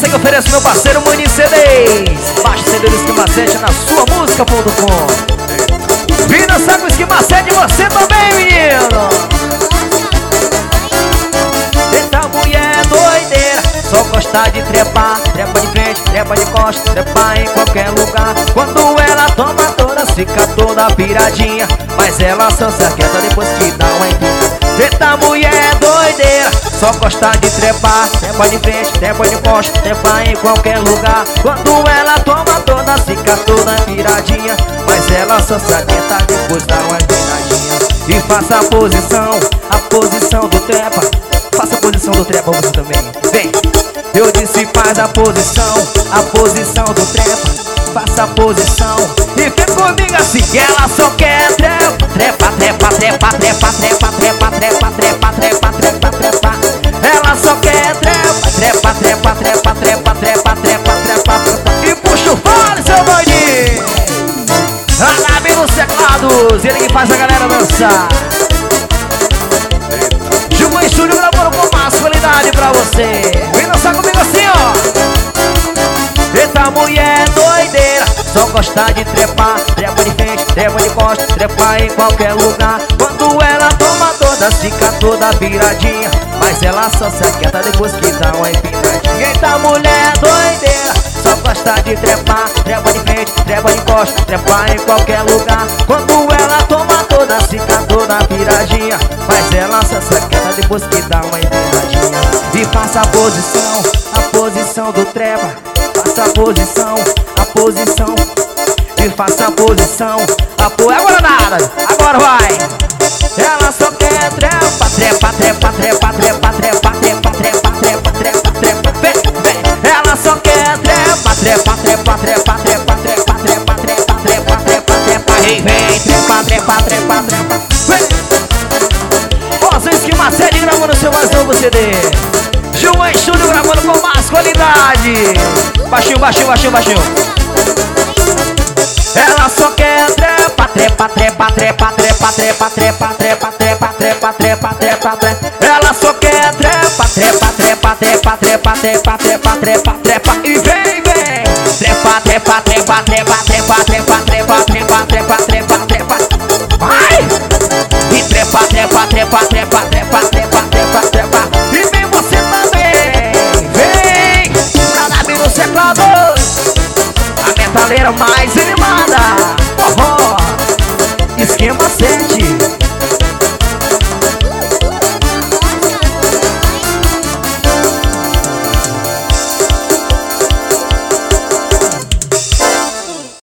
essa que eu ofereço meu parceiro Mani CDs. Baixe CD do Esquema 7 na sua música.com. Vem dançar com o Esquema 7 e você também, menino. Eita mulher doideira, só gosta de trepar. Trepa de frente, trepa de costa, trepa em qualquer lugar. Quando ela toma toda, fica toda viradinha, mas ela só se aquieta depois que dá uma empinada. Eita mulher doideira, só gosta de trepar. Trepa de frente, trepa de costa, trepa em qualquer lugar. Quando ela toma toda, fica toda viradinha, mas ela só se aquieta depois dá uma empinadinha. E faça a posição do trepa. Faça a posição do trepa você também. Vem, eu disse faz a posição do trepa. Faça a posição e vem comigo assim. Ela só quer trepa. Trepa, trepa, trepa, trepa, trepa, trepa, trepa, trepa, trepa, trepa, trepa. Ela só quer trepa. Trepa, trepa, trepa, trepa, trepa, trepa, trepa. E puxa o fone, seu doidinho. Alabe nos teclados, ele que faz a galera dançar. Juma Estúdio gravando com mais qualidade pra você. Vem dançar comigo assim, ó. Eita mulher doideira, só gosta de trepar. Trepa de frente, trepa de costa, trepa em qualquer lugar. Quando ela toma toda, fica toda viradinha, mas ela só se aquieta depois que dá uma empinadinha. Eita mulher doideira, só gosta de trepar. Trepa de frente, trepa de costa, trepa em qualquer lugar. Quando ela toma toda, fica toda viradinha, mas ela só se aquieta depois que dá uma empinadinha. E faça a posição do trepa. Faça a posição, e faça a posição, agora nada, agora vai. Ela só quer trepa, trepa, trepa, trepa, trepa, trepa, trepa, trepa, trepa, trepa, trepa, vem, vem. Ela só quer trepa, trepa, trepa, trepa, trepa, trepa, trepa, trepa, trepa, trepa, trepa, vem, vem, trepa, trepa, trepa, trepa, vem. Ó, Esquema 7 gravando seu mais novo CD. Juma Estúdio gravando com mais qualidade. Baixinho, baixinho, baixinho, baixinho. Ela só quer trepa, trepa, trepa, trepa, trepa, trepa, trepa, trepa, trepa, trepa, trepa, trepa, trepa. Ela só quer trepa, trepa, trepa, trepa, trepa, trepa, trepa, trepa, trepa. E vem, vem. Trepa, trepa, trepa, trepa, trepa, trepa, trepa, trepa, trepa, trepa, trepa. Vai! E trepa, trepa, trepa, trepa, trepa, trepa, trepa, trepa. E vem você também. Vem! Pra dar bem nos teclados. A metaleira mais animada. Esquema 7.